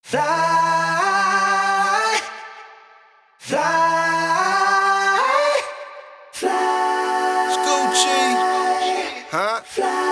Fly, fly, fly. Scoochie, huh?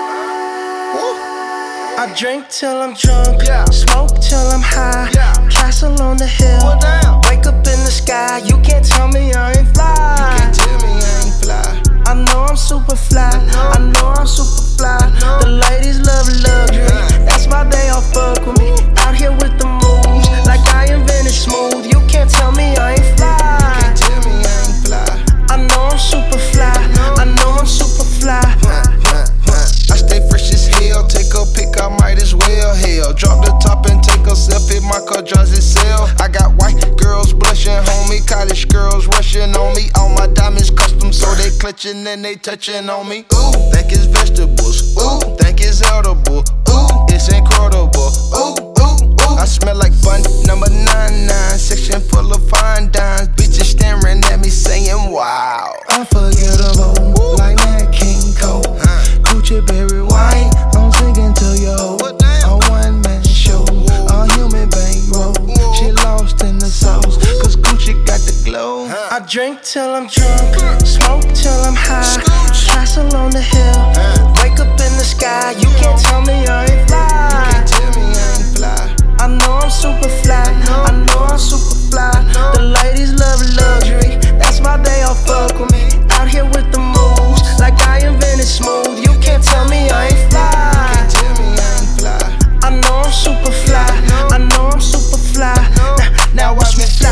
I drink till I'm drunk, smoke till I'm high. Castle on the hill, wake up in the sky. You can't tell me I ain't fly. You can't tell me I ain't fly. I know I'm super fly. I know I'm super fly. The ladies love luxury. That's why they all fuck with me. Out here with the moves, like I invented smooth. You can't tell me I ain't fly. You can't tell me I ain't fly. I know I'm super fly. I know I'm super fly. I stay fresh as hell. Take a pic, I might as well. Hell, drop the top and take a selfie. My car drives itself. I got white girls blushing, homie. College girls rushing on me. All my diamonds custom, so they clutching and they touching on me. Ooh, think it's vegetables. Ooh, think it's edible. Ooh, it's incredible. Ooh, ooh, ooh. I smell like bun number 99. Section full of fine dimes. Bitches staring at me saying, wow. Unforgettable, like Nat King Cole. Gucci berry wine, I'm singing to yo. A one-man show, a human bankroll. She lost in the sauce, cause Gucci got the glow. I drink till I'm drunk, smoke till I'm high. Castle on the hill, wake up in the sky. You can't tell me I ain't fly. You can't tell me I ain't fly. I know I'm super fly. I know I'm super fly. The ladies love luxury. That's why they all fuck with me. Out here with the moves, like I invented smooth. You can't tell me I ain't fly. You can't tell me I ain't fly. I know I'm super fly. I know I'm super fly. Now watch me fly.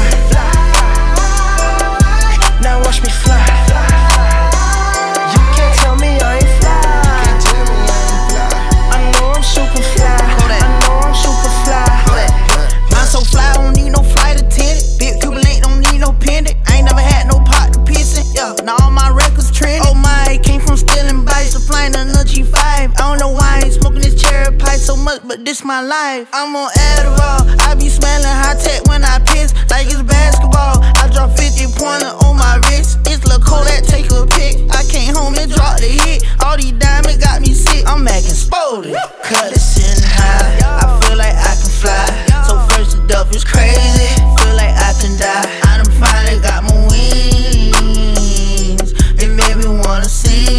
Now watch me fly. You can't tell me I ain't fly. You can't tell me I ain't fly. I know I'm super fly. I know I'm super fly. I'm so fly, I don't need no flight attendant. Big Cuban link, don't need no pendant. I ain't never had no pot to piss in. Yeah, now all my records trending. Oh my, came from stealing bikes to flying in a G5. I don't know why I ain't smoking this cherry pie so much, but this my life. I'm on Adderall, I be smelling high tech when I piss, like it's basketball. I drop 50 pointer on my wrist. It's Lil' Kodak, take a pic. I came home and dropped the hit. All these diamonds got me sick. I'm acting spoiled. Cut it sitting high. I feel like I can fly. So first the duff is crazy. Feel like I can die. I done finally got my wings. It made me wanna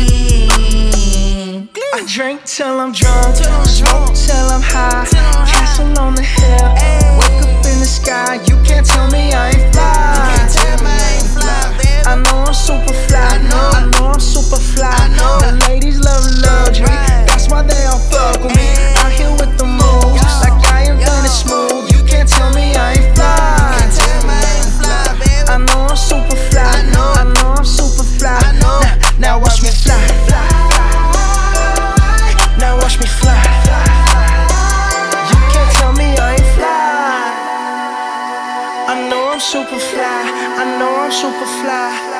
sing. I drink till I'm drunk, smoke till I'm high. Castle on the hill, wake up in the sky. You can't tell me I ain't fly. I know I'm super fly. I know I'm super fly. The ladies love luxury. That's why they all fuck with me. Out here with the moves, like I invented smooth. You can't tell me I ain't fly. I know I'm super fly. I know I'm super fly. Now watch me fly. Now watch me fly. You can't tell me I ain't fly. I know I'm super fly. I know I'm super fly.